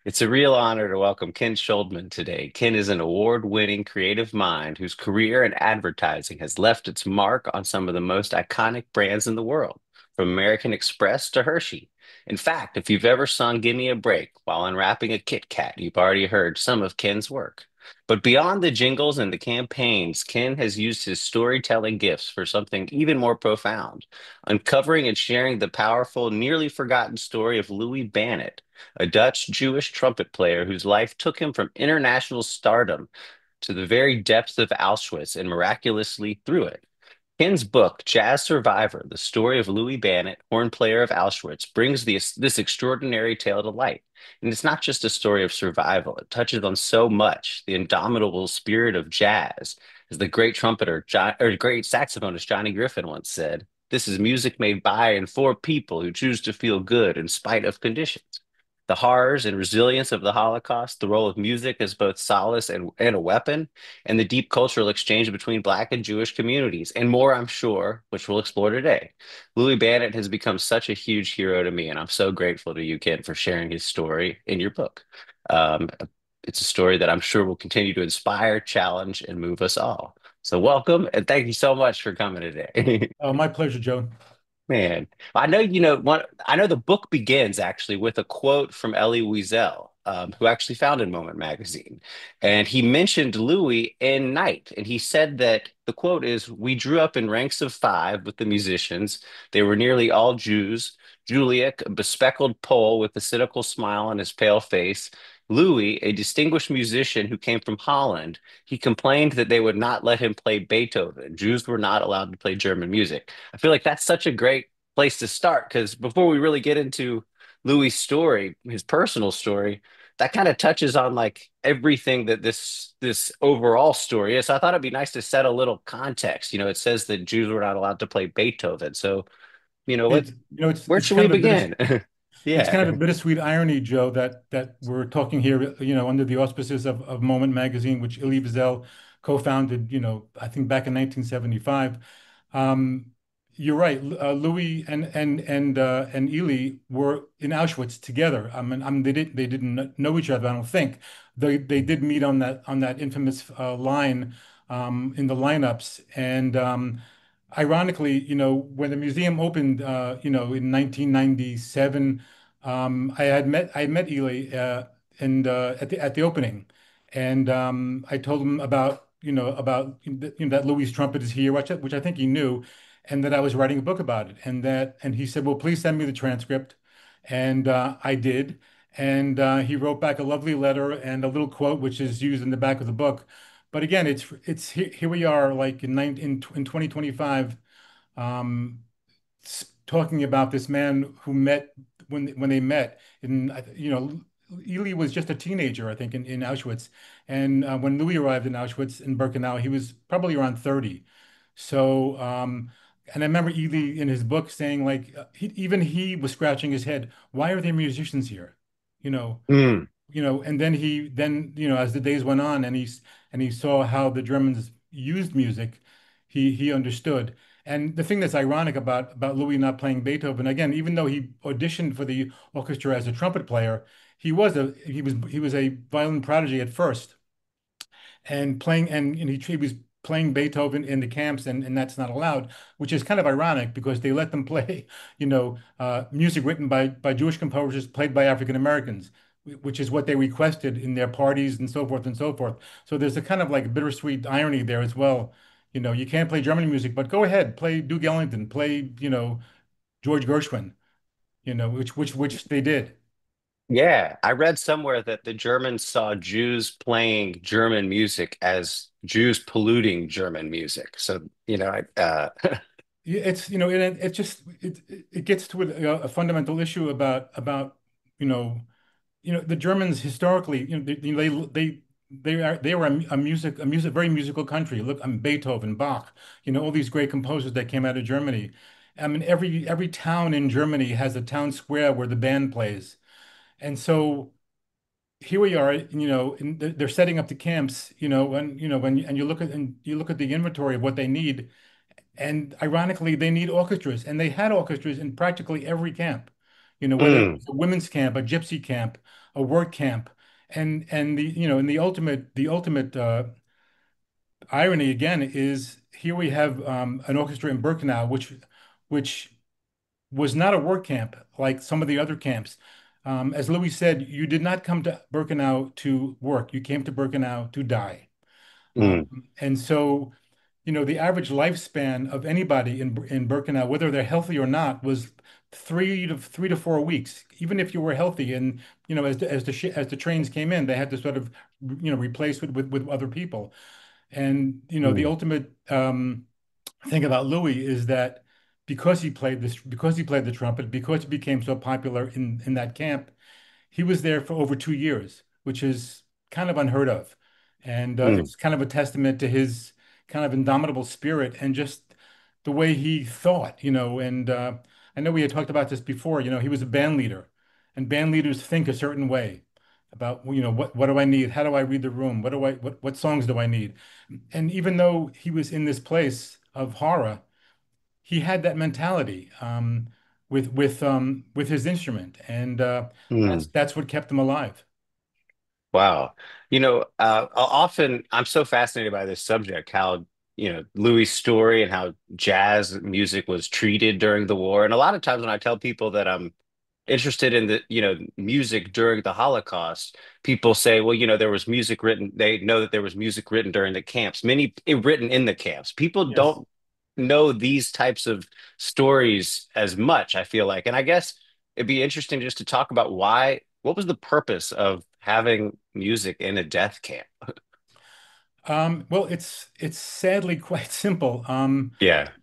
It's a real honor to welcome Ken Schuldman today. Ken is an award-winning creative mind whose career in advertising has left its mark on some of the most iconic brands in the world, from American Express to Hershey. In fact, if you've ever sung Give Me a Break while unwrapping a Kit Kat, you've already heard some of Ken's work. But beyond the jingles and the campaigns, Ken has used his storytelling gifts for something even more profound, uncovering and sharing the powerful, nearly forgotten story of Louis Bannet, a Dutch Jewish trumpet player whose life took him from international stardom to the very depths of Auschwitz and miraculously through it. Ken's book, Jazz Survivor, The Story of Louis Bannet, Horn Player of Auschwitz, brings this extraordinary tale to light. And it's not just a story of survival, it touches on so much the indomitable spirit of jazz. As the great trumpeter, or great saxophonist Johnny Griffin once said, this is music made by and for people who choose to feel good in spite of conditions. The horrors and resilience of the Holocaust, the role of music as both solace and a weapon, and the deep cultural exchange between Black and Jewish communities, and more, I'm sure, which we'll explore today. Louis Bannet has become such a huge hero to me, and I'm so grateful to you, Ken, for sharing his story in your book. Um, it's a story that I'm sure will continue to inspire, challenge, and move us all. So, welcome, and thank you so much for coming today. Oh, my pleasure, Joe. Man, I know you know one. I know the book begins actually with a quote from Elie Wiesel, who actually founded Moment Magazine, and he mentioned Louis in Night, and he said that the quote is, "We drew up in ranks of five with the musicians. They were nearly all Jews. Juliak, a bespectacled Pole with a cynical smile on his pale face. Louis, a distinguished musician who came from Holland. He complained that they would not let him play Beethoven. Jews were not allowed to play German music." I feel like that's such a great place to start because before we really get into Louis' story, his personal story, that kind of touches on like everything that this overall story is. So I thought it'd be nice to set a little context. It says that Jews were not allowed to play Beethoven. So, what It's it's where it's should kind we of a begin? it's kind of Yeah. a bittersweet irony, Joe, that we're talking here, under the auspices of Moment Magazine, which Elie Wiesel co-founded, I think back in 1975. Um, you're right. Louis and Elie were in Auschwitz together. I mean, they didn't know each other. I don't think they did meet on that infamous line in the lineups. And ironically, when the museum opened, in 1997, I met Elie and at the opening, and I told him about that Louis trumpet is here, which I think he knew, and that I was writing a book about it, and he said, "Well, please send me the transcript," and I did, and he wrote back a lovely letter and a little quote, which is used in the back of the book. But again, it's here we are, like in 2025, talking about this man who met when they met. Ely was just a teenager, I think, in Auschwitz, and when Louis arrived in Auschwitz in Birkenau, he was probably around 30. So, and I remember Ely in his book saying, like, even he was scratching his head. Why are there musicians here? You know, Mm, and then as the days went on, and he saw how the Germans used music, he understood. And the thing that's ironic about Louis not playing Beethoven, again, even though he auditioned for the orchestra as a trumpet player, he was a violin prodigy at first, and he was playing Beethoven in the camps, and that's not allowed, which is kind of ironic because they let them play, music written by Jewish composers played by African Americans, which is what they requested in their parties and so forth and so forth. So there's a kind of like bittersweet irony there as well. You can't play German music, but go ahead, play Duke Ellington, play, George Gershwin, which they did. yeah, I read somewhere that the Germans saw Jews playing German music as Jews polluting German music. So, Yeah, it just it gets to a fundamental issue about you know the Germans historically, they were a very musical country. Look, Beethoven, Bach, all these great composers that came out of Germany. I mean, every town in Germany has a town square where the band plays, and so here we are, and they're setting up the camps, and you look at the inventory of what they need, and ironically, they need orchestras, and they had orchestras in practically every camp. whether it Mm, was a women's camp, a gypsy camp, a work camp, and and the ultimate irony again is here we have an orchestra in Birkenau, which was not a work camp like some of the other camps. As Louis said, you did not come to Birkenau to work. You came to Birkenau to die. mm, And so, the average lifespan of anybody in Birkenau, whether they're healthy or not, was 3 to 4 weeks. Even if you were healthy, and as the trains came in, they had to sort of replace with other people. And the mm, ultimate thing about Louis is that because he played the trumpet, because he became so popular in that camp, he was there for over 2 years, which is kind of unheard of. And mm, it's kind of a testament to his kind of indomitable spirit and just the way he thought. And I know we had talked about this before. He was a band leader, and band leaders think a certain way about, what do I need? How do I read the room? What songs do I need? And even though he was in this place of horror, he had that mentality with his instrument, and that's mm. that's what kept him alive. Wow. Often I'm so fascinated by this subject, how, Louis' story and how jazz music was treated during the war. And a lot of times when I tell people that I'm interested in the, music during the Holocaust, people say, well, there was music written. They know that there was music written during the camps, written in the camps. People Yes. don't know these types of stories as much, I feel like. And I guess it'd be interesting just to talk about what was the purpose of having music in a death camp? Well, it's sadly quite simple. Yeah.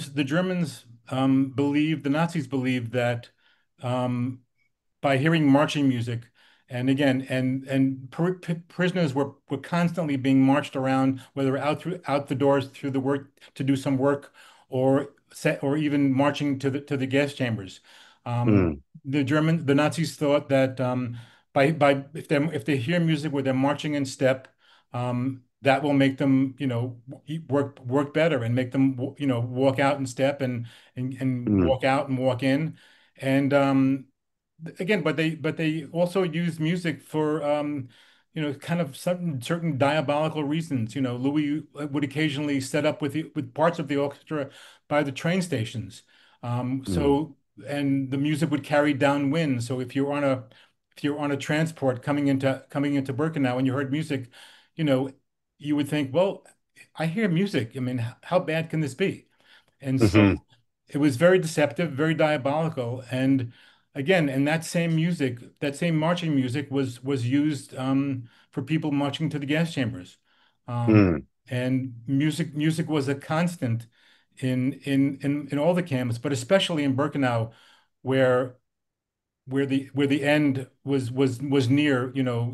The Nazis believed that um, by hearing marching music, and again, and prisoners were constantly being marched around, whether out the doors through the work to do some work, or even marching to the gas chambers. Um, Mm, the Nazis thought that by if they hear music where they're marching in step, that will make them work better and make them walk out in step and mm, walk out and walk in. And again, but they also use music for kind of certain diabolical reasons. Louis would occasionally set up with parts of the orchestra by the train stations. mm, And the music would carry downwind. So if you're on a transport coming into Birkenau and you heard music, you know, you would think, well, I hear music. I mean, how bad can this be? And hmm, so it was very deceptive, very diabolical. And again, and that same music, that same marching music was used for people marching to the gas chambers. Um, mm, and music was a constant in all the camps, but especially in Birkenau, where where the end was near,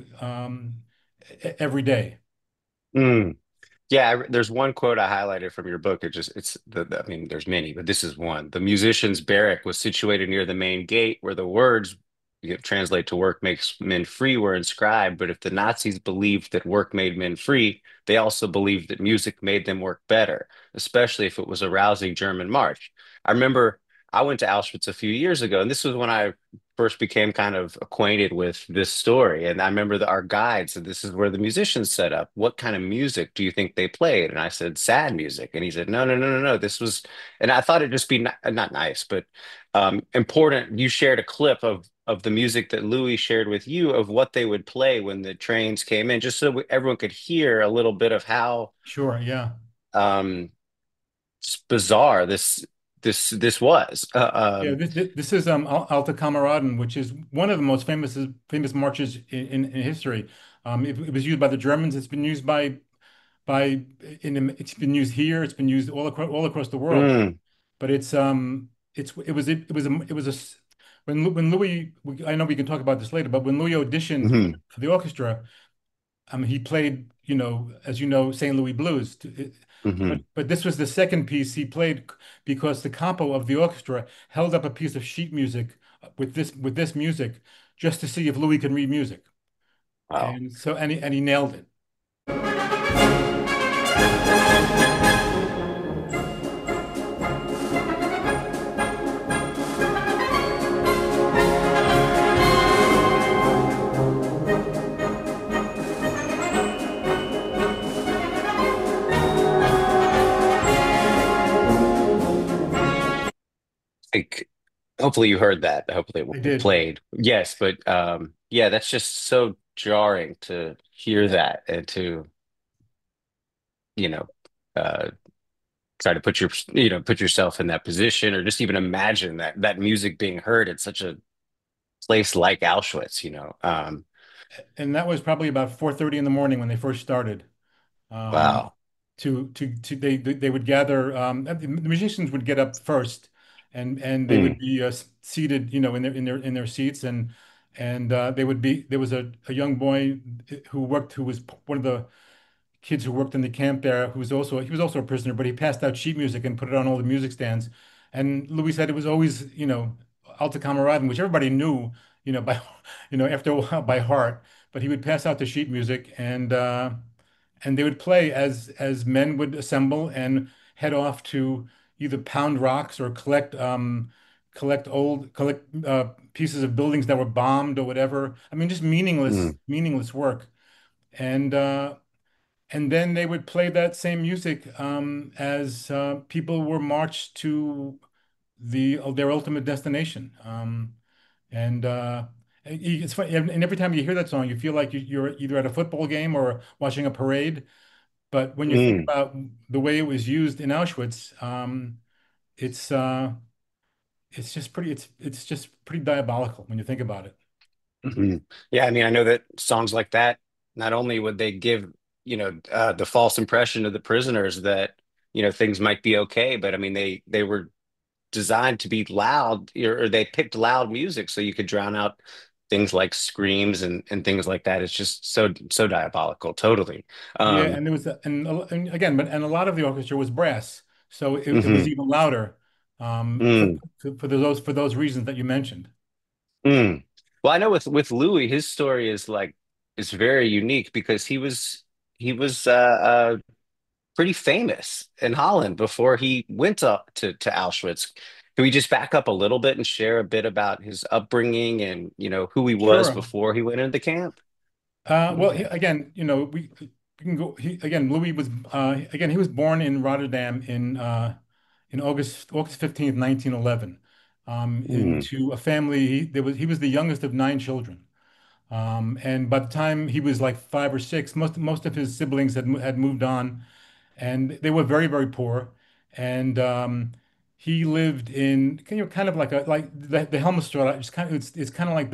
every day. mm. Yeah, there's one quote I highlighted from your book. I mean, there's many, but this is one. The musician's barrack was situated near the main gate where the words, translate to work makes men free, were inscribed. But if the Nazis believed that work made men free, they also believed that music made them work better, especially if it was a rousing German march. I remember I went to Auschwitz a few years ago, and this was when I first became kind of acquainted with this story. And I remember our guide said, "This is where the musicians set up. What kind of music do you think they played?" And I said, "Sad music." And he said, "No, no, no, no, no. This was," and I thought it'd just be not nice, but important. You shared a clip of the music that Louis shared with you of what they would play when the trains came in, just so everyone could hear a little bit of how Sure, yeah. um, bizarre this was. Yeah, this is Alta Kameraden, which is one of the most famous marches in history. It was used by the Germans. It's been used it's been used here. It's been used all across the world. Mm, But when Louis, I know we can talk about this later, but when Louis auditioned mhm, for the orchestra, he played, as you know, St. Louis Blues. But mhm. but this was the second piece he played because the capo of the orchestra held up a piece of sheet music with this music just to see if Louis could read music, Wow. and he nailed it. Hopefully you heard that. Hopefully I it did. played. Yes, but yeah, that's just so jarring to hear that and to, you know, uh try to put put yourself in that position or just even imagine that music being heard at such a place like Auschwitz. And that was probably about 4:30 in the morning when they first started. Um, Wow. to they would gather. The musicians would get up first, and they would Mm, be seated, in their seats, and they would be. There was a young boy who was one of the kids who worked in the camp there, he was also a prisoner, but he passed out sheet music and put it on all the music stands. And Louis said it was always, Alta Kameraden, which everybody knew, by after a while by heart. But he would pass out the sheet music, and they would play as men would assemble and head off to either pound rocks or collect pieces of buildings that were bombed or whatever. I mean, just mm, meaningless work. And and then they would play that same music as people were marched to their ultimate destination. And it's funny, and every time you hear that song, you feel like you're either at a football game or watching a parade. But when you think mm. about the way it was used in Auschwitz, it's uh, it's just pretty diabolical when you think about it. Mhm. Yeah, I mean, I know that songs like that, not only would they give, the false impression to the prisoners that, things might be okay, but I mean, they were designed to be loud, or they picked loud music so you could drown out things like screams and things like that. It's just so diabolical, totally. Yeah, Um, and there was and again, but a lot of the orchestra was brass, so it was mhm, even louder mm, for those reasons that you mentioned. mm. Well, I know with Louis, his story is very unique because he was pretty famous in Holland before he went up to Auschwitz. Can we just back up a little bit and share a bit about his upbringing and who he was Sure. before he went into the camp? Well, Okay. again, we can go. Again, Louis was again he was born in Rotterdam in August 15th, 1911, Mm, into a family. He was the youngest of nine children. And by the time he was like five or six, most of his siblings had moved on, and they were very, very poor. And he lived in kind of like the Helmstraat. It's kind of like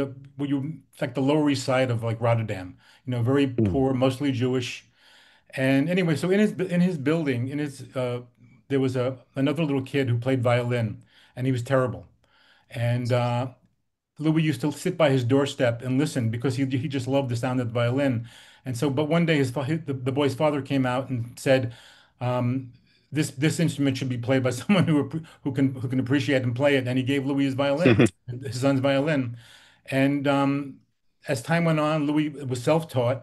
the Lower East Side of like Rotterdam. Very mm, poor, mostly Jewish. And anyway, so in his building, there was another little kid who played violin, and he was terrible. And Louis used to sit by his doorstep and listen because he just loved the sound of the violin. And so, but one day the boy's father came out and said, um, "This instrument should be played by someone who can appreciate and play it." And he gave Louis his son's violin. And as time went on, Louis was self-taught.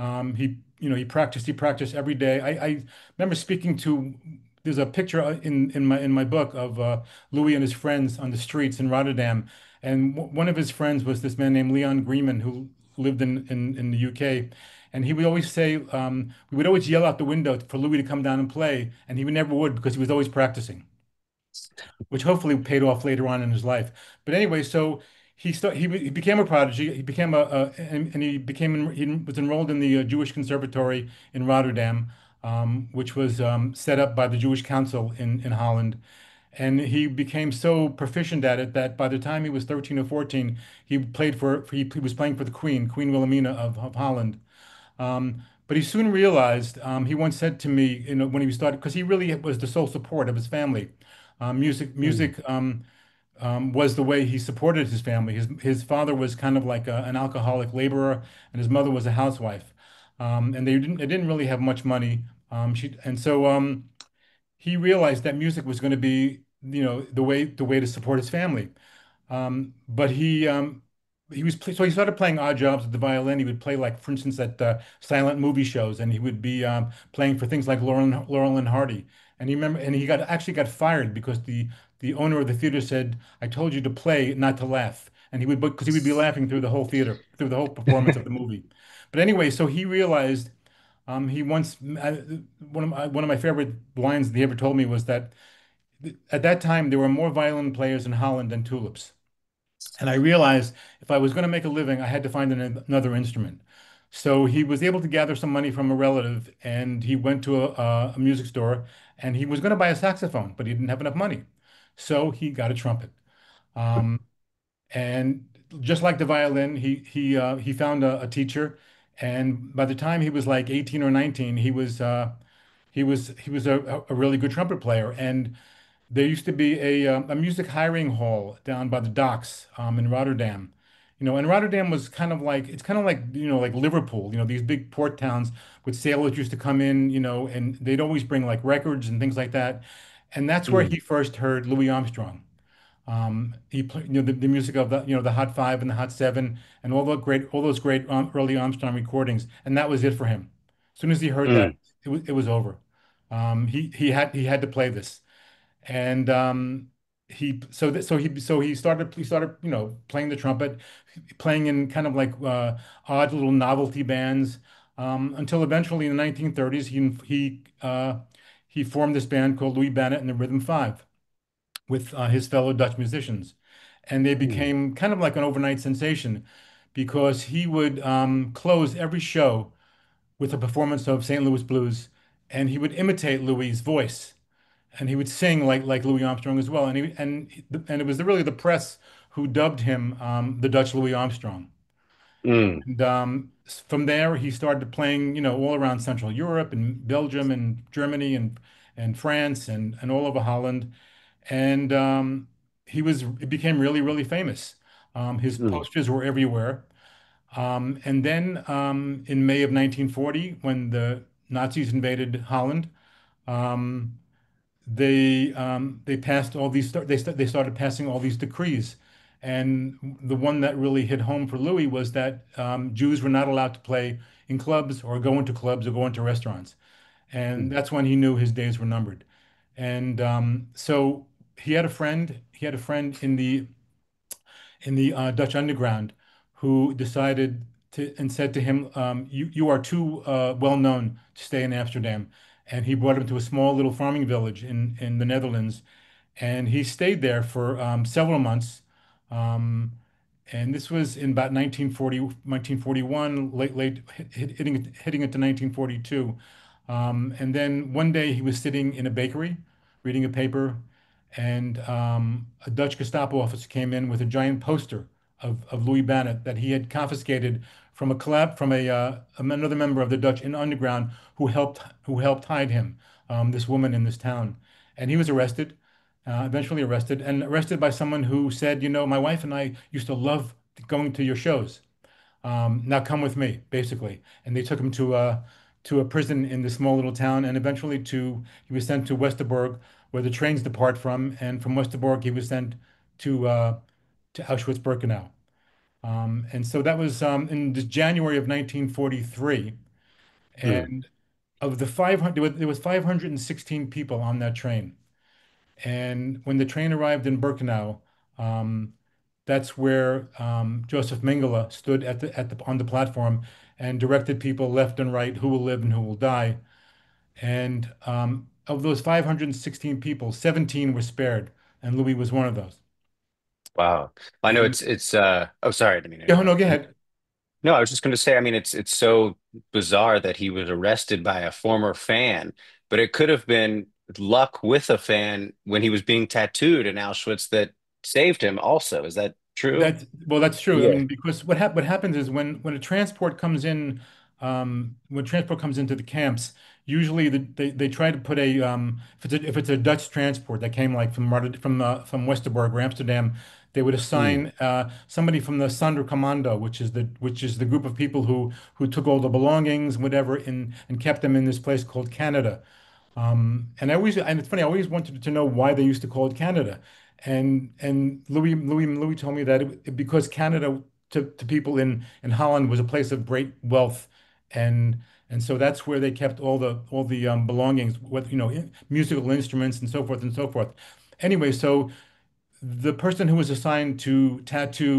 He practiced every day. I remember speaking to. There's a picture in my book of Louis and his friends on the streets in Rotterdam, and one of his friends was this man named Leon Greenman who lived in the UK. And he would always say, we would always yell out the window for Louis to come down and play, and he would never would because he was always practicing, which hopefully paid off later on in his life. But anyway, so he became a prodigy. He became and he was enrolled in the Jewish Conservatory in Rotterdam, which was set up by the Jewish Council in Holland. And he became so proficient at it that by the time he was 13 or 14, he was playing for the Queen Wilhelmina of Holland. But he soon realized, he once said to me, when he started, because he really was the sole support of his family. mm, Music was the way he supported his family. His father was kind of like an alcoholic laborer, and his mother was a housewife. And they didn't really have much money. And so he realized that music was going to be, the way to support his family. But so he started playing odd jobs with the violin. He would play, like, for instance, at silent movie shows, and he would be playing for things like Laurel and Hardy. And he actually got fired because the owner of the theater said, "I told you to play, not to laugh." And because he would be laughing through the whole theater, through the whole performance of the movie. But anyway, so he realized, he once one of my favorite lines that he ever told me was that at that time there were more violin players in Holland than tulips. And I realized if I was going to make a living, I had to find another instrument. So he was able to gather some money from a relative, and he went to a music store, and he was going to buy a saxophone, but he didn't have enough money. So he got a trumpet. Um, and just like the violin, he found a teacher, and by the time he was like 18 or 19, he was a really good trumpet player. And there used to be a music hiring hall down by the docks in Rotterdam. And Rotterdam was kind of like like Liverpool. These big port towns with sailors used to come in. And they'd always bring like records and things like that. And that's where Mm, he first heard Louis Armstrong. He played, the music of the Hot Five and the Hot Seven and all those great early Armstrong recordings, and that was it for him. As soon as he heard that, mm, it was over. He had to play this, and he started playing the trumpet, playing in kind of like odd little novelty bands, until eventually in the 1930s he formed this band called Louis Bannett and the Rhythm Five with his fellow Dutch musicians. And they mm, became kind of like an overnight sensation because he would close every show with a performance of St. Louis Blues, and he would imitate Louis's voice, and he would sing like Louis Armstrong as well. And it was really the press who dubbed him the Dutch Louis Armstrong. mm, And from there, he started playing, all around Central Europe and Belgium and Germany and France and all over Holland. And it became really, really famous. His mm, posters were everywhere. And then in May of 1940, when the Nazis invaded Holland, um, they passed all these they started passing all these decrees, and the one that really hit home for Louis was that Jews were not allowed to play in clubs or go into clubs or go into restaurants, and mm, that's when he knew his days were numbered. And so he had a friend in the Dutch underground who decided to and said to him, "You are too well known to stay in Amsterdam." And he brought him to a small little farming village in the Netherlands, and he stayed there for several months. Um, and this was in about 1940, 1941, hitting into 1942. And then one day he was sitting in a bakery reading a paper, and a Dutch Gestapo officer came in with a giant poster of Louis Bannett that he had confiscated from another member of the Dutch underground who helped hide him, this woman in this town. And he was arrested, eventually arrested, and arrested by someone who said, my wife and I used to love going to your shows. Now come with me, basically. And they took him to a prison in this small little town, and eventually he was sent to Westerbork, where the trains depart from, and from Westerbork he was sent to uh, to Auschwitz-Birkenau. And so that was in the January of 1943, mm. and of the 500, there was 516 people on that train. And when the train arrived in Birkenau, um, that's where Joseph Mengele stood on the platform and directed people left and right who will live and who will die. And of those 516 people, 17 were spared, and Louis was one of those. Wow. I know And it's oh, sorry, I didn't mean to yeah, no, go interrupt. ahead. No, I was just going to say, I mean, it's so bizarre that he was arrested by a former fan, but it could have been luck with a fan when he was being tattooed in Auschwitz that saved him also. Is that true? That's true. I Yeah. mean, because what happens is when a transport comes in, when transport comes into the camps, usually they try to put if it's a Dutch transport that came like from Westerbork or Amsterdam, they would Mm, assign somebody from the Sonderkommando, which is the group of people who took all the belongings, whatever, and kept them in this place called Canada. And it's funny, I always wanted to know why they used to call it Canada. And Louis told me that because Canada to people in Holland was a place of great wealth, and so that's where they kept all the belongings, musical instruments and so forth and so forth. Anyway, so the person who was assigned to tattoo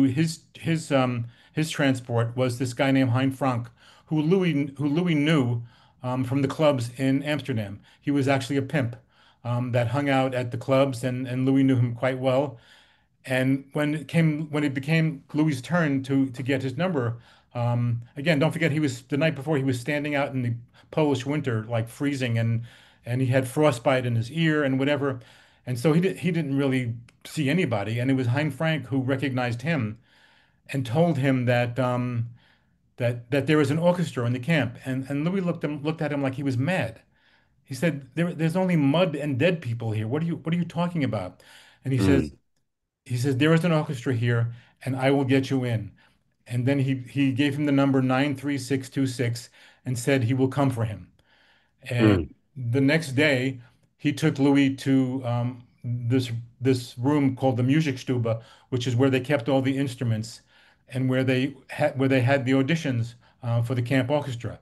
his transport was this guy named Hein Frank, who Louis knew from the clubs in Amsterdam. He was actually a pimp. that hung out at the clubs, and Louis knew him quite well. And when it became Louis's turn to get his number, again, don't forget he was the night before he was standing out in the Polish winter, like freezing, and he had frostbite in his ear and whatever, and so he didn't really see anybody, and it was Hein Frank who recognized him and told him that there was an orchestra in the camp, and Louis looked at him like he was mad. He said, there's only mud and dead people here. What are you talking about? And Mm, he says, there is an orchestra here, and I will get you in. And then he gave him the number 93626 and said he will come for him. And mm, the next day, he took Louis to this room called the Musikstube, which is where they kept all the instruments and where they had the auditions for the camp orchestra.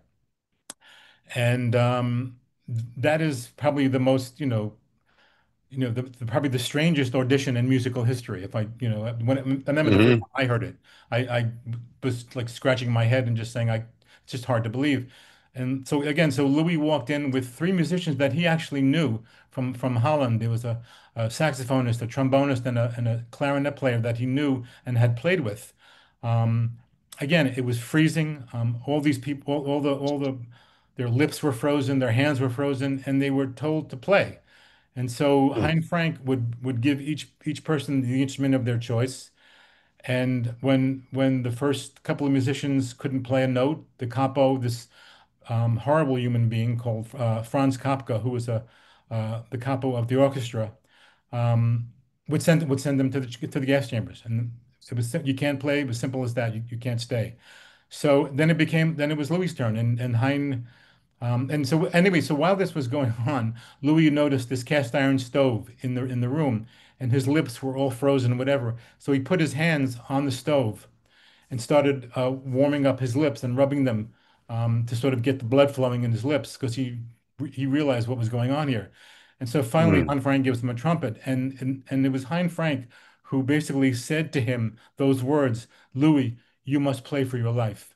And that is probably the most, probably the strangest audition in musical history. If I, I remember the first hmm time I heard it, I was like scratching my head and just saying, it's just hard to believe. And so again, so Louis walked in with three musicians that he actually knew from Holland. There was a saxophonist, a trombonist, and a clarinet player that he knew and had played with. Um, Again, it was freezing. All these people, their lips were frozen, their hands were frozen, and they were told to play. And so mm, Hein Frank would give each person the instrument of their choice. And when the first couple of musicians couldn't play a note, the capo, this horrible human being called Franz Kapka, who was the capo of the orchestra, um, would send them to the gas chambers. And you can't play. It was simple as that. You can't stay. So then it was Louis' turn, and Hein and so anyway, so while this was going on, Louis noticed this cast iron stove in the room, and his lips were all frozen, whatever. So he put his hands on the stove and started warming up his lips and rubbing them to sort of get the blood flowing in his lips because he realized what was going on here. And so finally, mm. Hein Frank gives him a trumpet, and it was Hein Frank who basically said to him those words, "Louis, you must play for your life."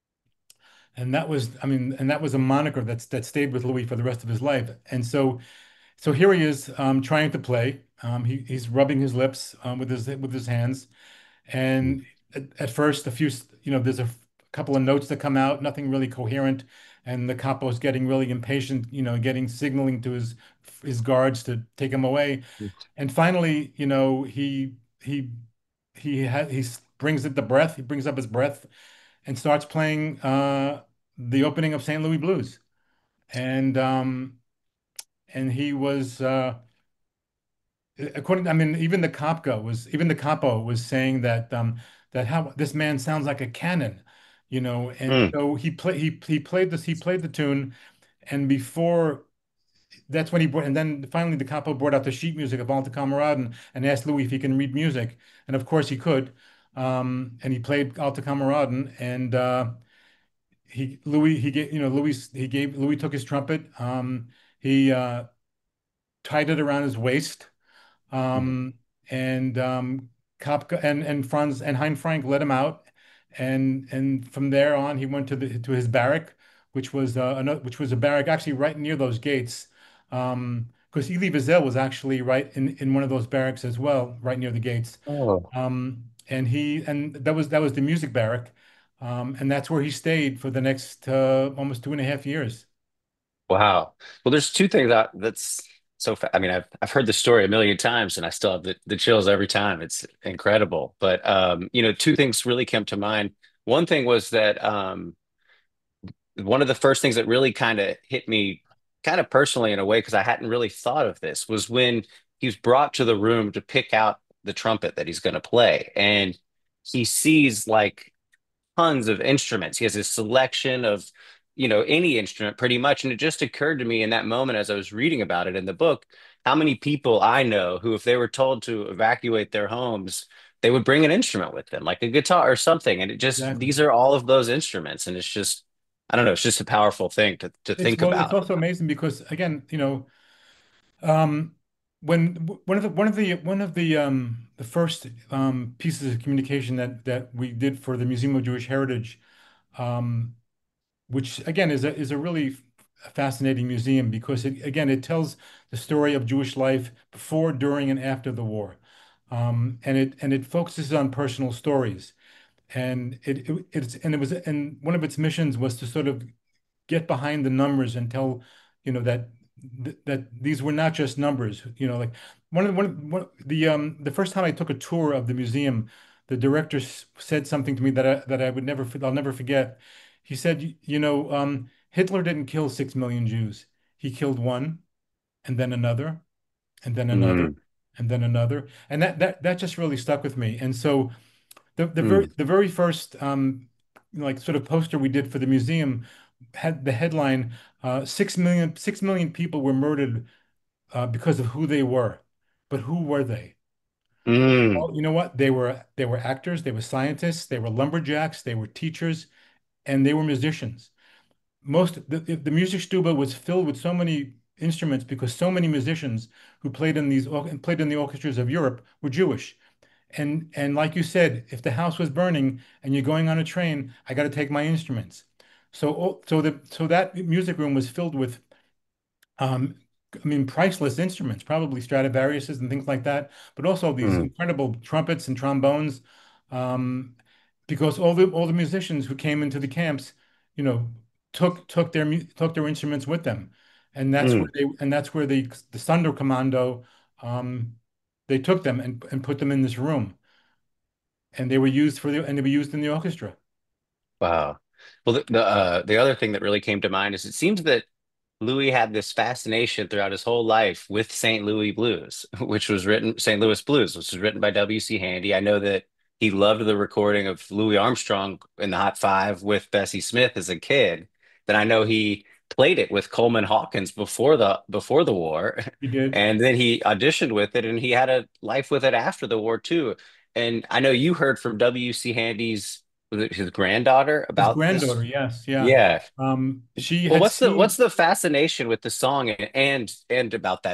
And that was, I mean, and that was a moniker that stayed with Louis for the rest of his life. And so here he is trying to play. He's rubbing his lips with his hands. And at first, there's a couple of notes that come out, nothing really coherent. And the capo's getting really impatient, getting signaling to his guards to take him away. And finally, he brings it the breath. He brings up his breath and starts playing the opening of St. Louis Blues. And he was I mean, even the capo was saying that how this man sounds like a cannon, and Mm. so he played the tune, and before that's when he brought and then finally the capo brought out the sheet music of Alta Camerata and asked Louis if he can read music, and of course he could, and he played Alta Camerata, and he Louis he gave Louis he gave Louis took his trumpet, he tied it around his waist, um, and Kopka and Franz and Hein Frank let him out, and from there on he went to his barrack, which was a barrack actually right near those gates, because Elie Wiesel was actually right in one of those barracks as well, right near the gates, Oh, and that was the music barrack, and that's where he stayed for the next almost 2.5 years. wow. Well, there's two things that's I mean, I've heard the story a million times and I still have the chills every time. It's incredible. But two things really came to mind. One thing was that one of the first things that really kind of hit me kind of personally in a way, because I hadn't really thought of this, was when he was brought to the room to pick out the trumpet that he's going to play. And he sees like tons of instruments. He has a selection of, any instrument pretty much. And it just occurred to me in that moment as I was reading about it in the book, how many people I know who, if they were told to evacuate their homes, they would bring an instrument with them, like a guitar or something. And Exactly. these are all of those instruments. And it's just, I don't know, it's just a powerful thing to It's think well, it's about. also amazing because again, Um, when one of the first pieces of communication that we did for the Museum of Jewish Heritage, um, which again is a really a fascinating museum because it tells the story of Jewish life before, during, and after the war. And it focuses on personal stories. And one of its missions was to sort of get behind the numbers and tell, that these were not just numbers. Like the first time I took a tour of the museum, the director said something to me that I would I'll never forget. He said, Hitler didn't kill 6 million Jews. He killed one, and then another, and then another, Mm, and then another, and that just really stuck with me. And so mm, the very first like sort of poster we did for the museum had the headline 6 million people were murdered because of who they were. But who were they? mm, Well, you know what? They were actors, they were scientists, they were lumberjacks, they were teachers, and they were musicians. The music stuba was filled with so many instruments because so many musicians who played in the orchestras of Europe were Jewish. And like you said, if the house was burning and you're going on a train, I got to take my instruments. So that music room was filled with, um, I mean, priceless instruments, probably Stradivariuses and things like that, but also these mm, incredible trumpets and trombones, um, because all the musicians who came into the camps, you know, took their instruments with them, and mm. that's where the Sonderkommando, they took them and put them in this room, and they were used in the orchestra. Wow. Well, the other thing that really came to mind is it seems that Louis had this fascination throughout his whole life with St. Louis Blues, which was written St. Louis Blues, which was written by W.C. Handy. I know that he loved the recording of Louis Armstrong in the Hot Five with Bessie Smith as a kid. Then I know he played it with Coleman Hawkins before the war, He did. and then he auditioned with it, and he had a life with it after the war too. And I know you heard from W.C. Handy's was it his granddaughter His about this. granddaughter, yes, yeah. Yeah. She Well, had what's seen. the fascination with the song and about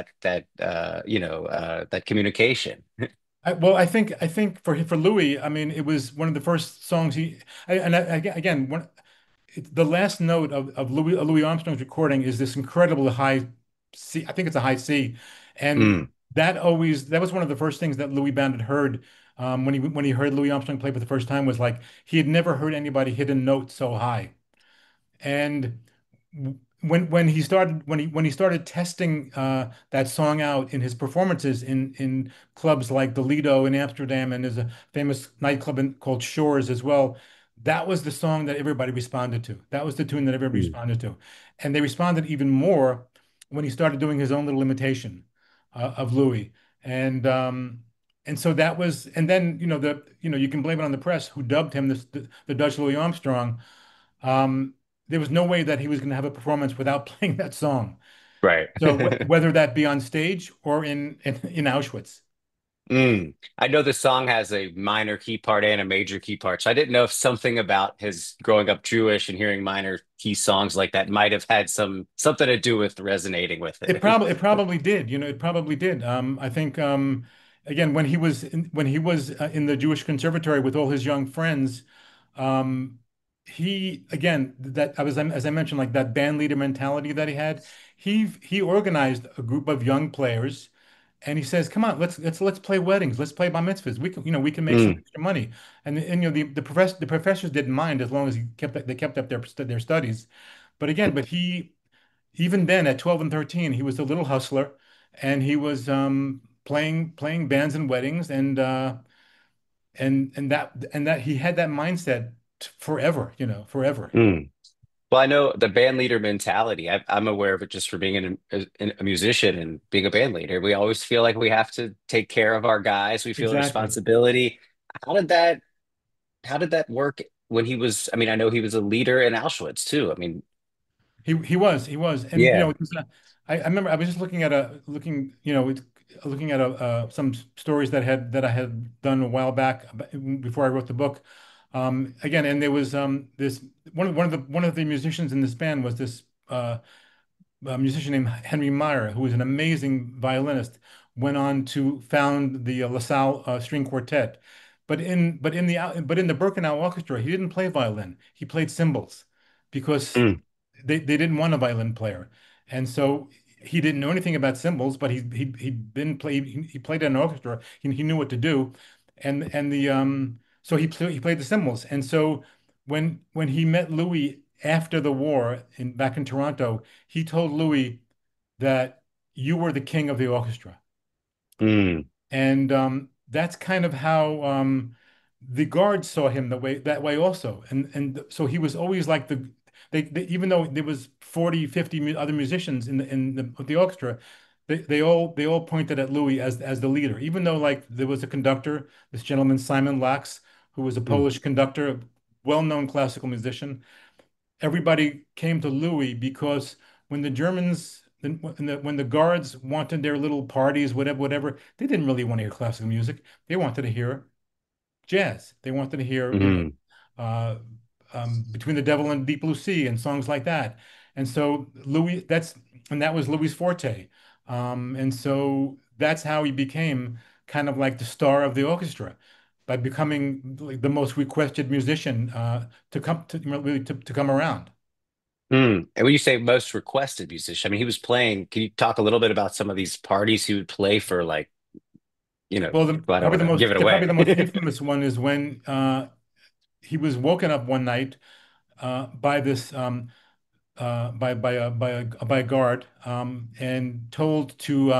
that communication? Well, I think for Louis, I mean, it was one of the first songs again, the last note of Louis Armstrong's recording is this incredible high C. I think it's a high C, and Mm, that was one of the first things that Louis Band had heard, when he heard Louis Armstrong play for the first time, was like he had never heard anybody hit a note so high. And when he started testing that song out in his performances in clubs like the Lido in Amsterdam, and there's a famous nightclub called Shores as well, that was the song that everybody responded to. That was the tune that everybody mm, responded to, and they responded even more when he started doing his own little imitation of Louis. And so that was, and then you can blame it on the press who dubbed him the Dutch Louis Armstrong. There was no way that he was going to have a performance without playing that song. right. So whether that be on stage or in Auschwitz. I know the song has a minor key part and a major key part, so I didn't know if something about his growing up Jewish and hearing minor key songs like that might have had something to do with resonating with It it. probably it probably did. It probably did. I think, again, when he was in the Jewish Conservatory with all his young friends, um, he again that I was as I mentioned, like that band leader mentality that he had. He organized a group of young players, and he says, "Come on, let's play weddings, let's play bar mitzvahs. We can make some Mm, extra money." And the professors didn't mind as long as they kept up their studies. But he, even then at 12 and 13, he was a little hustler, and he was playing bands and weddings, and that he had that mindset forever, forever. mm. Well, I know the band leader mentality. I'm aware of it just for being a musician and being a band leader. We always feel like we have to take care of our guys. We feel a Exactly. responsibility. How did that how did that work when he was, I mean, I know he was a leader in Auschwitz too. I mean, He was, and yeah. I remember I was just looking at some stories that I had done a while back before I wrote the book. Again, and there was this one of the musicians in this band was this a musician named Henry Meyer, who was an amazing violinist, went on to found the LaSalle String Quartet. But in the Birkenau Orchestra, he didn't play violin. He played cymbals because Mm, they didn't want a violin player, and so he didn't know anything about cymbals, but he'd been play he played in an orchestra. He knew what to do, and the so he played the cymbals, and so when he met Louis after the war in back in Toronto, he told Louis that you were the king of the orchestra. Mm, And that's kind of how the guards saw him that way also. And so he was always like even though there was 40, 50 other musicians in the orchestra, they all pointed at Louis as the leader. Even though like there was a conductor, this gentleman Simon Lax, who was a mm, Polish conductor, well-known classical musician, everybody came to Louis because when the Germans, when the guards wanted their little parties, whatever, they didn't really want to hear classical music. They wanted to hear jazz. They wanted to hear, mm, uh, Between the Devil and Deep Blue Sea and songs like that. And so that was Louis' forte. And so that's how he became kind of like the star of the orchestra by becoming like the most requested musician to come around. mm. And when you say most requested musician, I mean, he was playing. Can you talk a little bit about some of these parties he would play for, like, Well, I don't want to give it probably the away. most infamous one is when he was woken up one night by this by a guard and told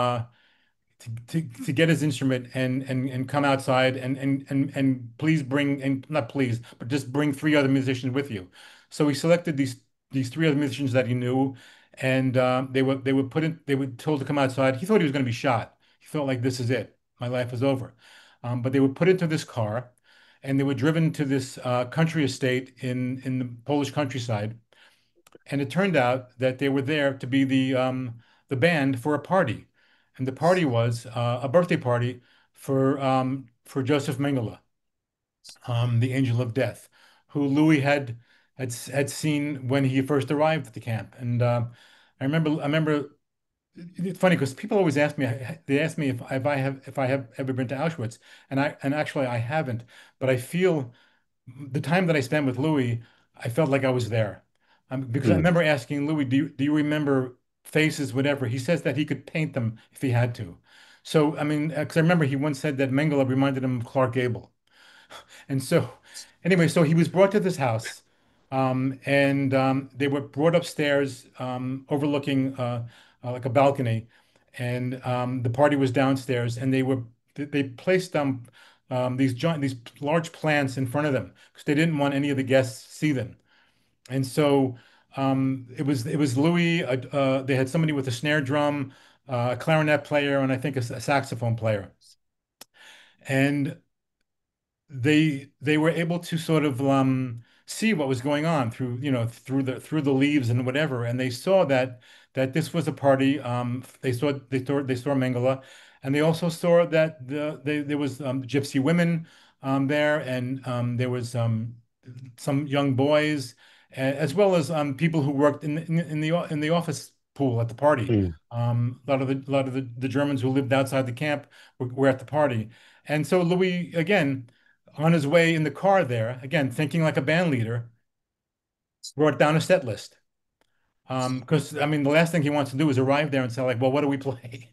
to get his instrument and come outside and please bring, and not please, but just bring three other musicians with you. So he selected these three other musicians that he knew, and they were told to come outside. He thought he was going to be shot. He felt like this is it, my life is over. But they were put into this car, and they were driven to this country estate in the Polish countryside. And it turned out that they were there to be the band for a party, and the party was a birthday party for Joseph Mengele, the Angel of Death, who Louis had seen when he first arrived at the camp. And I remember it's funny because people always ask me, they ask me if I have ever been to Auschwitz, and actually I haven't, but I feel the time that I spent with Louis, I felt like I was there. Because I Mm, remember asking Louis, do you remember faces, whatever? He says that he could paint them if he had to. So, I mean, because I remember he once said that Mengele reminded him of Clark Gable. And so, anyway, so he was brought to this house, and they were brought upstairs, overlooking like a balcony, and the party was downstairs, and they placed these large plants in front of them because they didn't want any of the guests to see them. And so it was Louis. They had somebody with a snare drum, a clarinet player, and I think a saxophone player. And they were able to sort of see what was going on through through the leaves and whatever, and they saw that this was a party. They saw Mengele, and they also saw that there was gypsy women there, and there was some young boys, as well as people who worked in the office pool at the party. mm, A lot of the Germans who lived outside the camp were at the party. And so Louis, again, on his way in the car there, again, thinking like a band leader, wrote down a set list. Because I mean, the last thing he wants to do is arrive there and say, like, well, what do we play?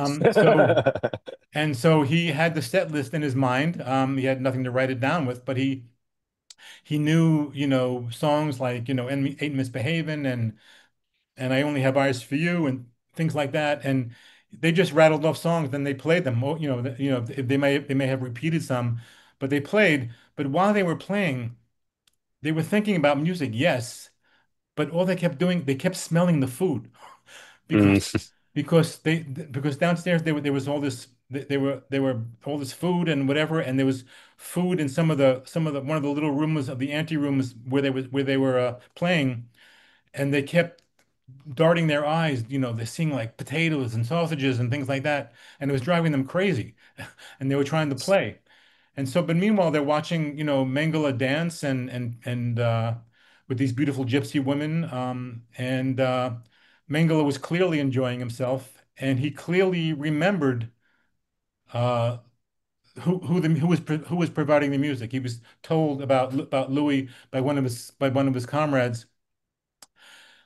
So he had the set list in his mind. He had nothing to write it down with, but he knew, songs like, Ain't Misbehavin' and I Only Have Eyes for You and things like that. And they just rattled off songs, then they played them. Oh, they may have repeated some, but they played. But while they were playing, they were thinking about music, yes, but all they kept doing, they kept smelling the food because mm, because downstairs there was all this they were all this food and whatever, and there was food in some of the one of the little rooms of the ante rooms where they were playing, and they kept darting their eyes, they're seeing like potatoes and sausages and things like that, and it was driving them crazy, and they were trying to play. And so, but meanwhile, they're watching, Mengele dance and with these beautiful gypsy women. And Mengele was clearly enjoying himself, and he clearly remembered uh, who was providing the music. He was told about Louis by one of his comrades,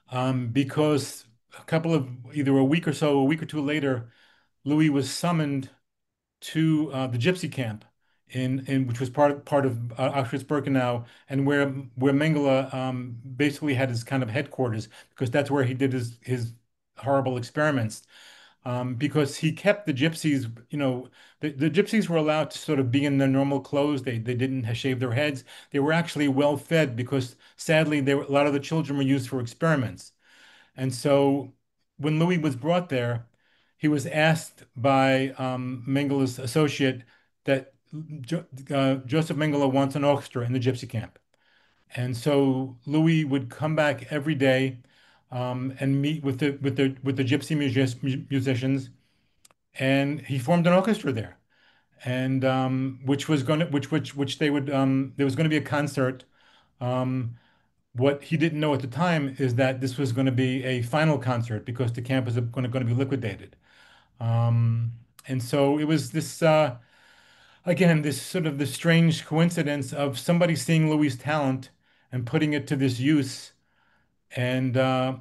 because a couple of either a week or two later, Louis was summoned to the gypsy camp in which was part of Auschwitz-Birkenau, and where Mengele basically had his kind of headquarters, because that's where he did his horrible experiments. Because he kept the gypsies, the gypsies were allowed to sort of be in their normal clothes. They didn't shave their heads. They were actually well fed because sadly a lot of the children were used for experiments. And so when Louis was brought there, he was asked by Mengele's associate that Joseph Mengele wants an orchestra in the gypsy camp. And so Louis would come back every day and meet with the gypsy musicians, and he formed an orchestra there. And which was going to which they would there was going to be a concert. Um, what he didn't know at the time is that this was going to be a final concert because the camp was going to be liquidated. Um, and so it was this again this sort of the strange coincidence of somebody seeing Louis' talent and putting it to this use. And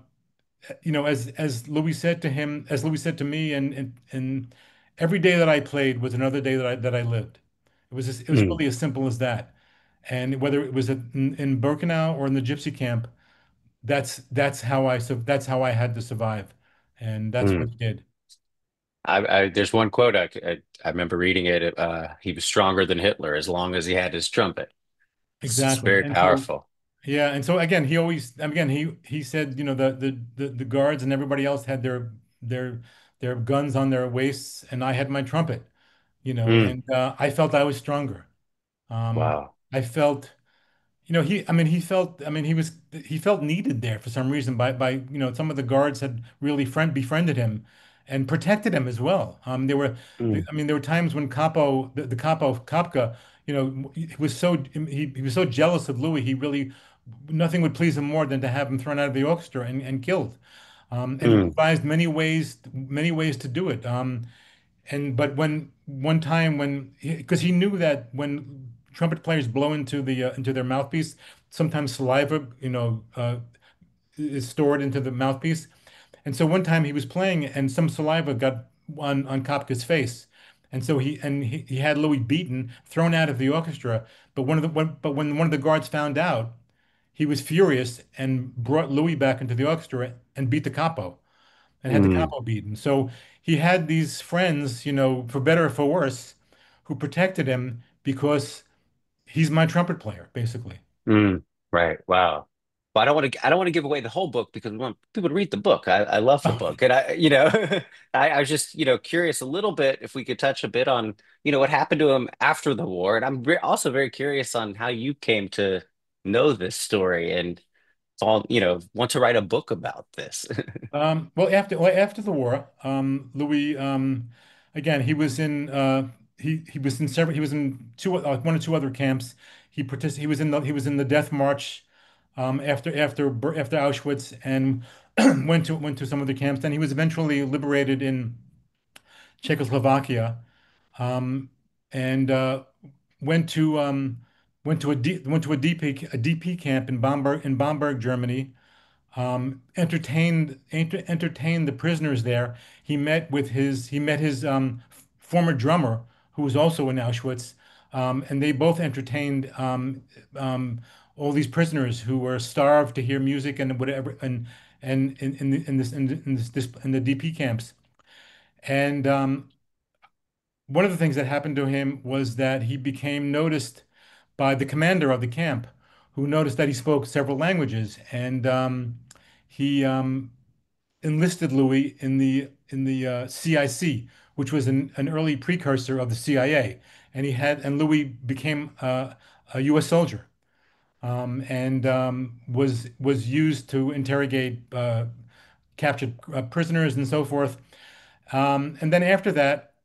as Louis said to me, and every day that I played was another day that I lived. It was Mm, really as simple as that. And whether it was in Birkenau or in the gypsy camp, that's how I had to survive, and that's what mm. he did. There's one quote I remember reading it. He was stronger than Hitler as long as he had his trumpet. It's Exactly. very And so powerful. yeah, and so again, he said, the guards and everybody else had their their guns on their waists, and I had my trumpet, Mm, and I felt I was stronger. wow. I felt he felt needed there for some reason some of the guards had really befriended him and protected him as well. Mm, There were times when the capo Kapka, he was so jealous of Louis. He really nothing would please him more than to have him thrown out of the orchestra and killed. And mm, devised many ways to do it. But when one time when because he knew that when trumpet players blow into their mouthpiece, sometimes saliva, is stored into the mouthpiece. And so one time he was playing and some saliva got on Kopka's face. And so he had Louis beaten, thrown out of the orchestra. But when one of the guards found out, he was furious and brought Louis back into the orchestra and beat the capo and had the mm. capo beaten. So he had these friends, for better or for worse, who protected him because he's my trumpet player, basically. Mm, right. Wow. Well, I don't want to give away the whole book because we want people to read the book. I love the book. And I was just, curious a little bit if we could touch a bit on, what happened to him after the war. And also very curious on how you came to know this story and it's all, want to write a book about this. After the war, Louis, again, he was in one or two other camps. He was in the Death March after Auschwitz, and went to some of the camps. Then he was eventually liberated in Czechoslovakia, um, and went to a DP camp in Bamberg, Germany. Entertained the prisoners there. He met his former drummer, who was also in Auschwitz, and they both entertained all these prisoners who were starved to hear music and whatever, and in the DP camps. And one of the things that happened to him was that he became noticed by the commander of the camp, who noticed that he spoke several languages, and he enlisted Louis in the CIC, which was an early precursor of the CIA, and Louis became a U.S. soldier, and was used to interrogate captured prisoners and so forth. And then after that,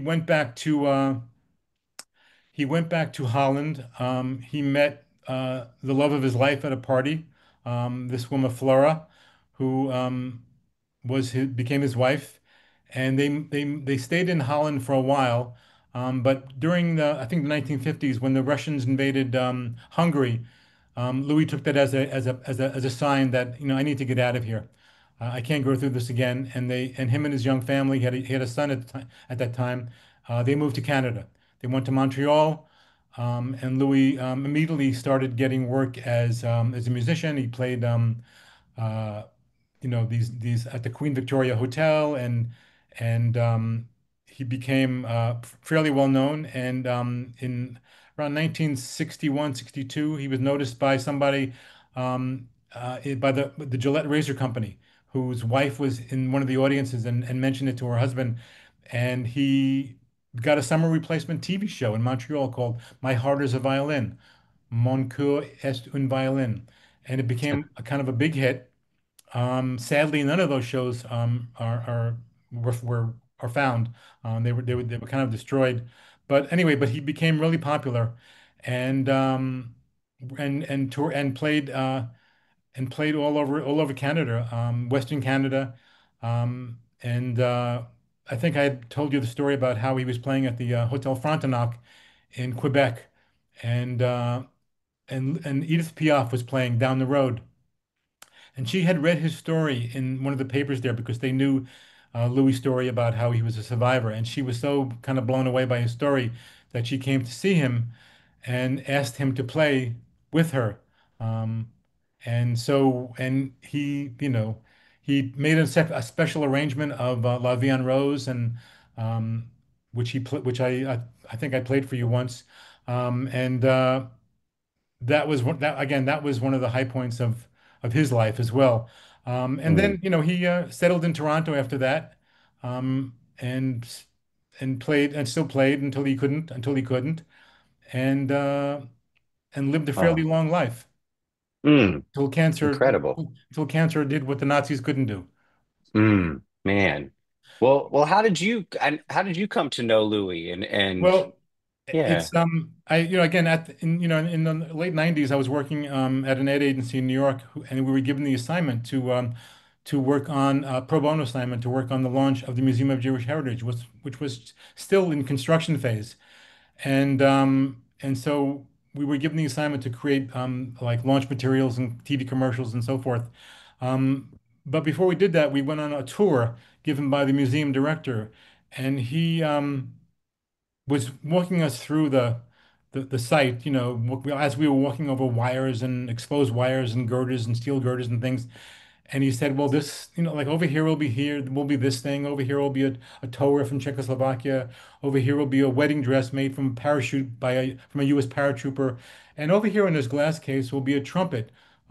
he went back to Holland. He met the love of his life at a party, this woman Flora, who became his wife, and they stayed in Holland for a while. But during I think the 1950s, when the Russians invaded Hungary, Louis took that as a sign that, I need to get out of here. I can't go through this again. And him and his young family, he had a son at that time. They moved to Canada. They went to Montreal, and Louis immediately started getting work as a musician. He played uh, these at the Queen Victoria Hotel, and he became fairly well known. And in around 1961, 62, he was noticed by somebody, by the Gillette Razor Company, whose wife was in one of the audiences and mentioned it to her husband. And he got a summer replacement TV show in Montreal called My Heart is a Violin, Mon cœur est un violin. And it became a kind of a big hit. Sadly, none of those shows are found. They were kind of destroyed. But anyway, but he became really popular, and tour and played all over Canada, Western Canada, and I think I had told you the story about how he was playing at the Hotel Frontenac in Quebec, and and Edith Piaf was playing down the road. And she had read his story in one of the papers there because they knew Louis' story about how he was a survivor. And she was so kind of blown away by his story that she came to see him and asked him to play with her. Um, and he made a special arrangement of La Vie en Rose, and which I think I played for you once. And that was one of the high points of his life as well. And Mm. then he settled in Toronto after that, and played and still played until he couldn't, and lived a fairly Oh, long life mm, until cancer incredible. until cancer did what the Nazis couldn't do. Man. Well, how did you come to know Louis and Well, yeah. it's I again in the late 90s I was working at an ad agency in New York, and we were given the assignment to work on pro bono assignment to work on the launch of the Museum of Jewish Heritage, which was still in construction phase. And so we were given the assignment to create like launch materials and TV commercials and so forth. Um, but before we did that, we went on a tour given by the museum director, and he was walking us through the site, as we were walking over wires and exposed wires and girders and steel girders and things. And he said, well, this, like will be this thing. Over here will be a tower from Czechoslovakia. Over here will be a wedding dress made from a parachute from a U.S. paratrooper. And over here in this glass case will be a trumpet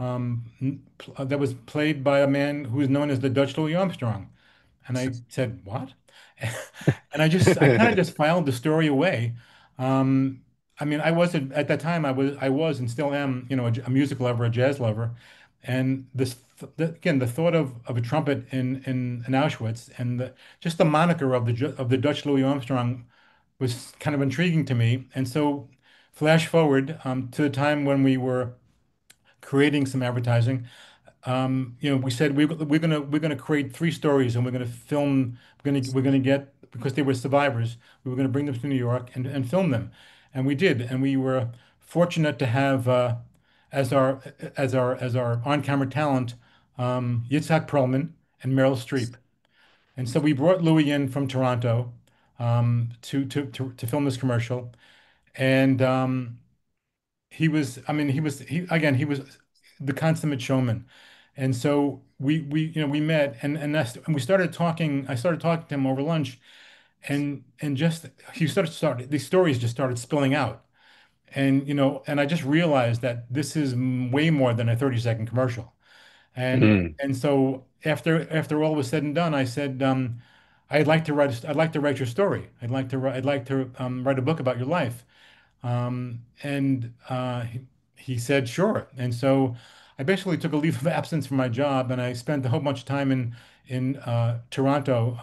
that was played by a man who is known as the Dutch Louis Armstrong. And I said, what? And I kind of just filed the story away. Um, I mean, I wasn't at that time. I was and still am, a music lover, a jazz lover, and again, the thought of a trumpet in Auschwitz, and just the moniker of the Dutch Louis Armstrong was kind of intriguing to me. And so, flash forward to the time when we were creating some advertising. We said we're gonna create three stories, and we're gonna film. We're gonna get, because they were survivors. We were gonna bring them to New York and film them, and we did. And we were fortunate to have as our as our on-camera talent, Yitzhak Perlman and Meryl Streep. And so we brought Louis in from Toronto to film this commercial, and he was the consummate showman. And so we met, and we started talking. I started talking to him over lunch, and just he started these stories just started spilling out. And I just realized that this is way more than a 30-second commercial. And Mm. and so after all was said and done, I said, I'd like to write your story. I'd like to write a book about your life. And he said, sure. And so I basically took a leave of absence from my job, and I spent a whole bunch of time in Toronto,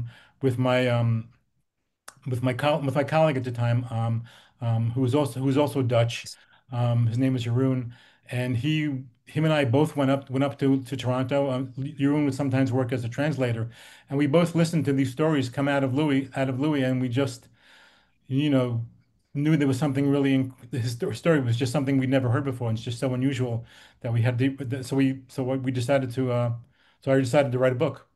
with my colleague at the time, who was also Dutch. His name is Jeroen, and him and I both went up to Toronto. Jeroen would sometimes work as a translator, and we both listened to these stories come out of Louis, and we just, you know. knew there was something really his story was just something we'd never heard before. And it's just so unusual that we had to, so what we decided to so I decided to write a book.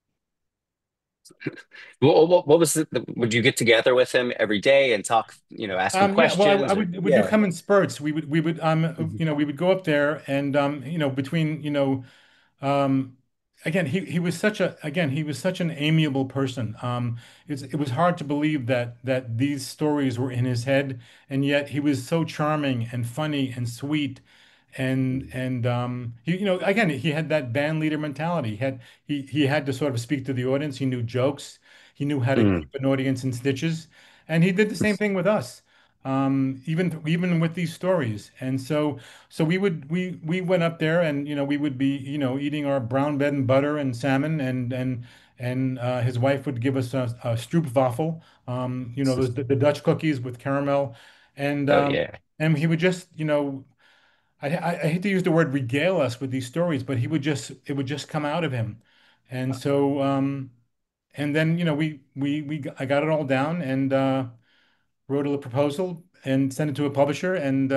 What was it? Would you get together with him every day and talk, ask him Yeah, well, I questions or would do yeah. come in spurts. We would Mhm. we would go up there and between um, again, he was such a again he was such an amiable person. It was hard to believe that these stories were in his head, and yet he was so charming and funny and sweet, and he again he had that band leader mentality. He had to sort of speak to the audience. He knew jokes. He knew how to Mm. keep an audience in stitches, and he did the same thing with us. Even with these stories, and so we went up there and we would be eating our brown bread and butter and salmon and his wife would give us a stroopwafel, the Dutch cookies with caramel, and Oh um, yeah. and he would just I hate to use the word regale us with these stories, but it would just come out of him, and so and then I got it all down and wrote a proposal and sent it to a publisher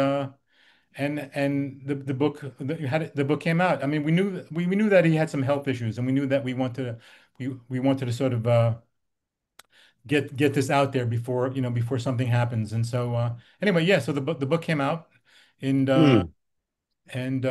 and the book came out. I mean, we knew that he had some health issues, and we knew that we wanted to sort of get this out there before before something happens. And so anyway, yeah. So the book came out, and Mm. and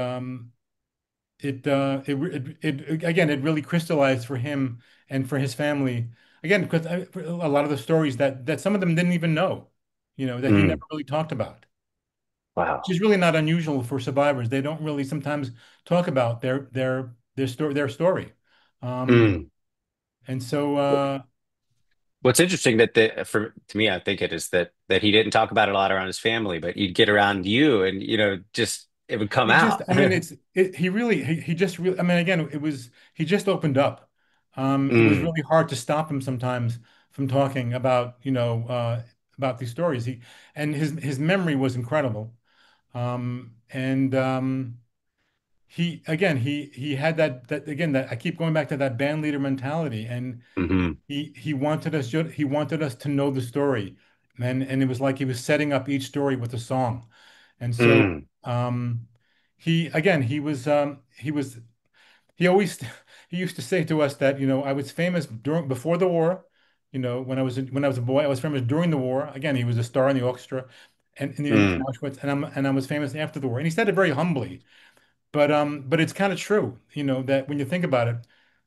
it again it really crystallized for him and for his family again because a lot of the stories that some of them didn't even know, that he never Mm. really talked about. Which Wow. is really not unusual for survivors. They don't really sometimes talk about their story. Um, Mm. and so What's interesting that for to me, I think it is that he didn't talk about it a lot around his family, but you'd get around you and just it would come he just, out. I mean, he just really, I mean, again, he just opened up. It was Mm. really hard to stop him sometimes from talking about these stories. And his memory was incredible. And he again he had that again that I keep going back to that band leader mentality, and Hmm. he wanted us to know the story, and it was like he was setting up each story with a song. And so Mm. he again he always he used to say to us that I was famous during before the war, when I was a boy. I was famous during the war. Again, he was a star in the orchestra and in Mm. Auschwitz, and I was famous after the war, and he said it very humbly. But it's kind of true, that when you think about it,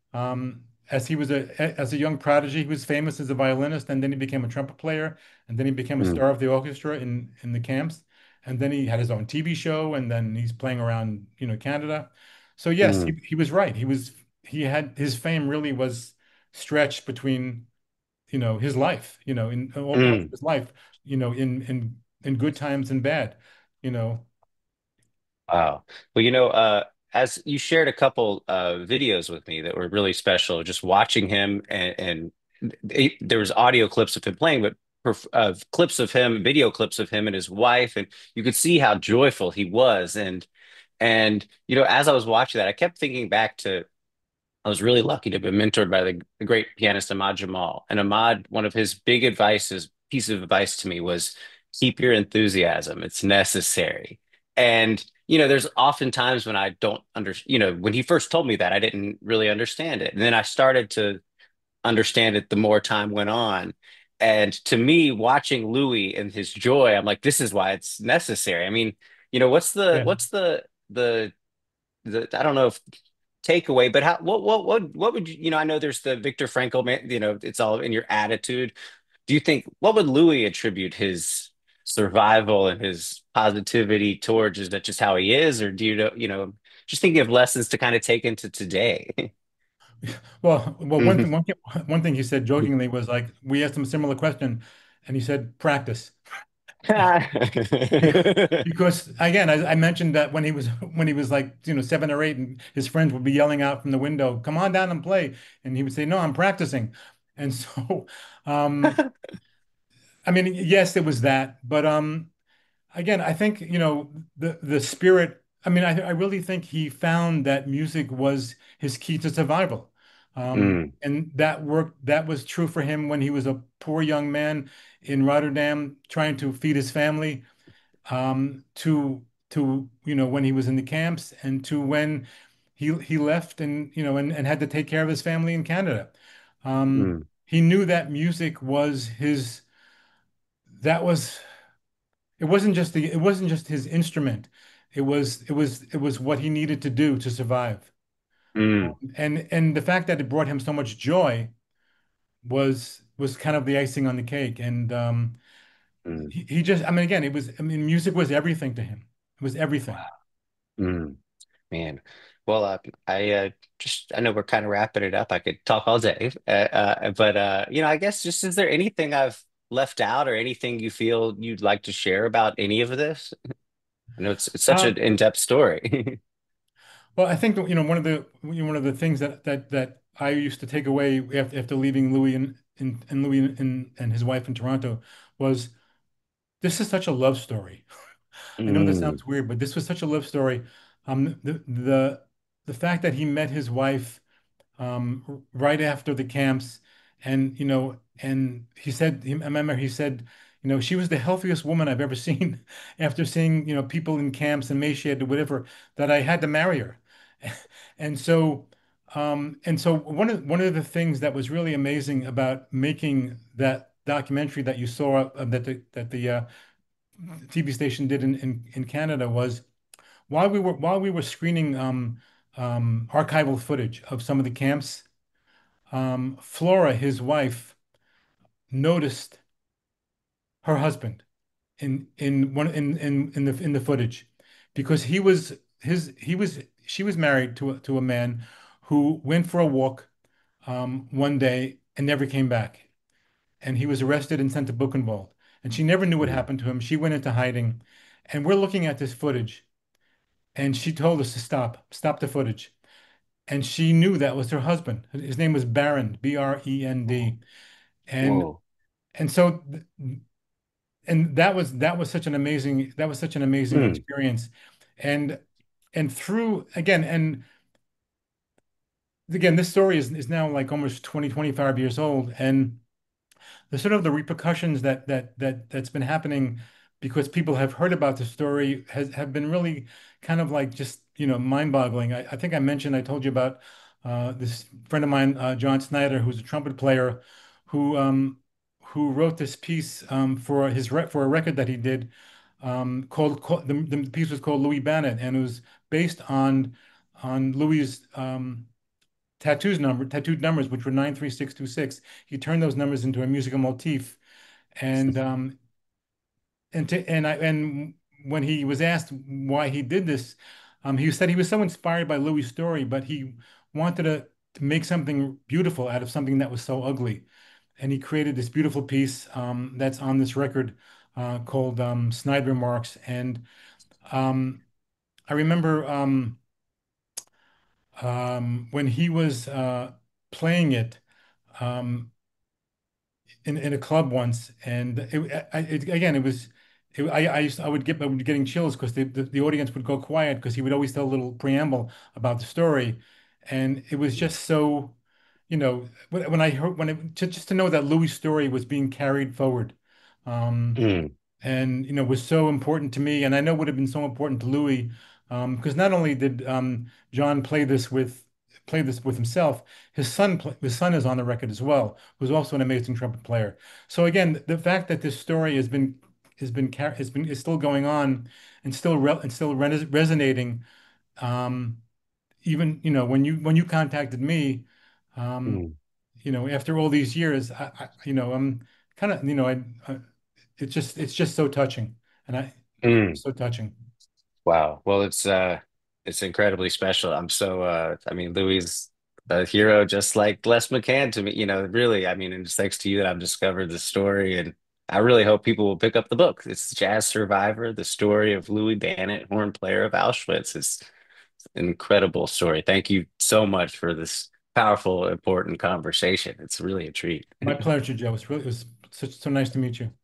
as a young prodigy, he was famous as a violinist, and then he became a trumpet player, and then he became a Mm. star of the orchestra in the camps, and then he had his own TV show, and then he's playing around, Canada. So yes, Mm. he was right. He had his fame really was stretched between, his life, in all parts of Mm. his life, in good times and bad, you know. Wow. Well, as you shared a couple videos with me that were really special, just watching him there was audio clips of him playing, but clips of him, video clips of him and his wife, and you could see how joyful he was. And as I was watching that, I kept thinking back to I was really lucky to be mentored by the great pianist Ahmad Jamal. And Ahmad, one of his big piece of advice to me was keep your enthusiasm. It's necessary. And, there's often times when I don't when he first told me that, I didn't really understand it. And then I started to understand it the more time went on. And to me, watching Louis and his joy, I'm like, this is why it's necessary. I mean, Yeah. what's the I don't know if takeaway, but what would I know there's the Viktor Frankl man, it's all in your attitude. Do you think what would Louis attribute his survival and his positivity towards? Is that just how he is, or do just thinking of lessons to kind of take into today? Well, one thing he said jokingly was like, we asked him a similar question, and he said, practice. Because again, I mentioned that when he was like, 7 or 8, and his friends would be yelling out from the window, "Come on down and play," and he would say, "No, I'm practicing." And so, um, I mean, yes, it was that, but again, I think, the spirit. I mean, I really think he found that music was his key to survival. mm, And that worked, that was true for him when he was a poor young man in Rotterdam trying to feed his family, to when he was in the camps, and to when he left and and had to take care of his family in Canada. mm, He knew that music was his, that was, it wasn't just his instrument. It was what he needed to do to survive. mm, And the fact that it brought him so much joy was kind of the icing on the cake. And mm. he just, I mean, again, it was, I mean, music was everything to him. It was everything. Mm. Man, well, I know we're kind of wrapping it up. I could talk all day, but I guess just is there anything I've left out or anything you feel you'd like to share about any of this? I know it's such an Um, in-depth story. well, I think that, one of the things that I used to take away after leaving Louis and Louis and his wife in Toronto was, this is such a love story. I know this Mm, sounds weird, but this was such a love story. The fact that he met his wife right after the camps, and and I remember he said, she was the healthiest woman I've ever seen. After seeing people in camps and emaciated or whatever, that I had to marry her. And so one of the things that was really amazing about making that documentary that you saw, that the TV station did in Canada, was while we were screening archival footage of some of the camps, Flora, his wife, noticed her husband in the footage, because she was married to a man who went for a walk one day and never came back, and he was arrested and sent to Buchenwald, and she never knew what mm, happened to him. She went into hiding, and we're looking at this footage, and she told us to stop the footage. And she knew that was her husband. His name was Barend, Brend. And whoa. and so and that was such an amazing Mm, experience. And through again and again, this story is now like almost 20, 25 years old. And the sort of the repercussions that's been happening because people have heard about the story have been really kind of like just mind-boggling. I think I told you about this friend of mine, John Snyder, who's a trumpet player, who um, who wrote this piece for a record that he did, the piece was called Louis Bannet, and it was based on Louis's tattooed numbers, which were 93626. He turned those numbers into a musical motif. And when he was asked why he did this, he said he was so inspired by Louis' story, but he wanted to make something beautiful out of something that was so ugly. And he created this beautiful piece that's on this record, called Snide Remarks. And um, I remember when he was playing it, um, in a club once, and again, it was, I would be getting chills because the audience would go quiet because he would always tell a little preamble about the story, and it was just so, when I heard when it, just to know that Louis' story was being carried forward, um, mm, and was so important to me, and I know would have been so important to Louis, because not only did John play this with himself, his son is on the record as well, who's also an amazing trumpet player. So again, the fact that this story is still going on, and still resonating, um, even when you contacted me, um, mm, after all these years, I'm kind of, it's just so touching, and mm. so touching. Wow. Well, it's incredibly special. I mean, Louis is a hero just like Les McCann to me, really. I mean, and it's thanks to you that I've discovered the story, and I really hope people will pick up the book. It's Jazz Survivor, the story of Louis Bannet, horn player of Auschwitz. It's an incredible story. Thank you so much for this powerful, important conversation. It's really a treat. My pleasure, Joe. It was so nice to meet you.